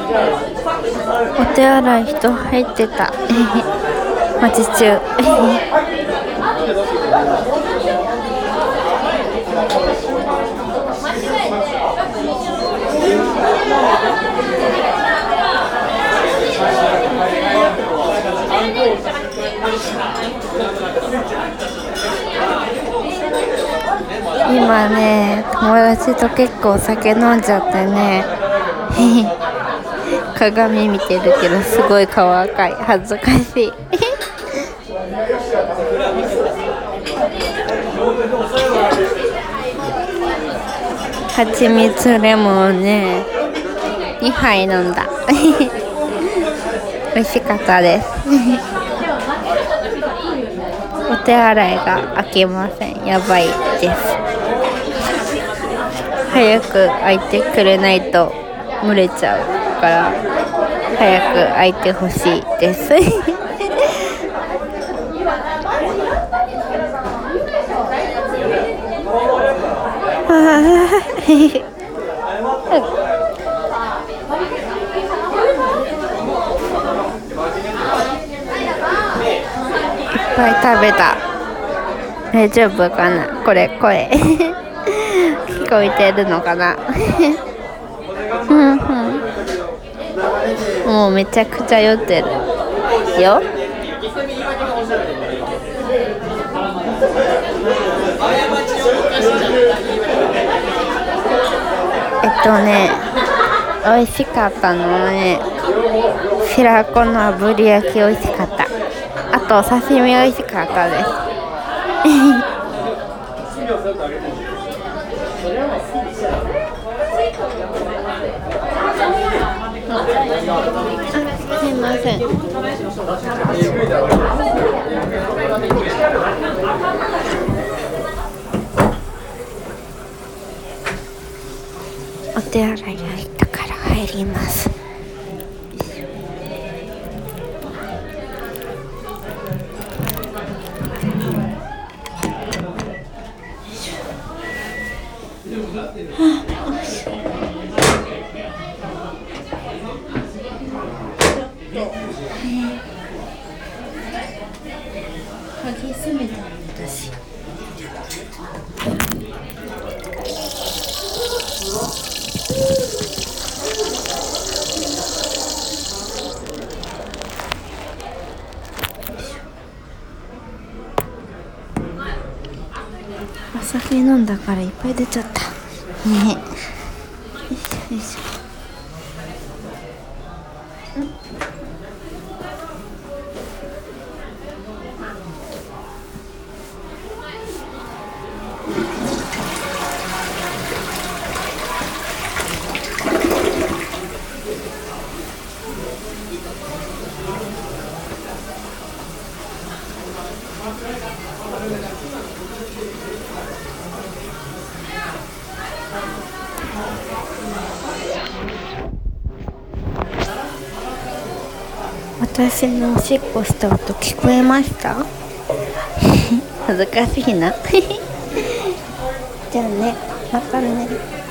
お手洗い人入ってた。待ち中。今ね、友達と結構酒飲んじゃってね。鏡見てるけどすごい顔赤い。恥ずかしい。蜂蜜レモンね2杯飲んだ。美味しかったです。お手洗いが開きません。やばいです。早く開いてくれないと蒸れちゃうから早く開いてほしいです。いっぱい食べた。大丈夫かな、これ声。聞こえてるのかな。もうめちゃくちゃ酔ってるよ。美味しかったのね、白子の炙り焼き美味しかった。あとお刺身美味しかったです。すいません。お手洗いが入ったから入ります。鍵閉めたの私。お酒飲んだからいっぱい出ちゃったね。よいしょ。私のおしっこした音聞こえました？恥ずかしいな。じゃあね、またね。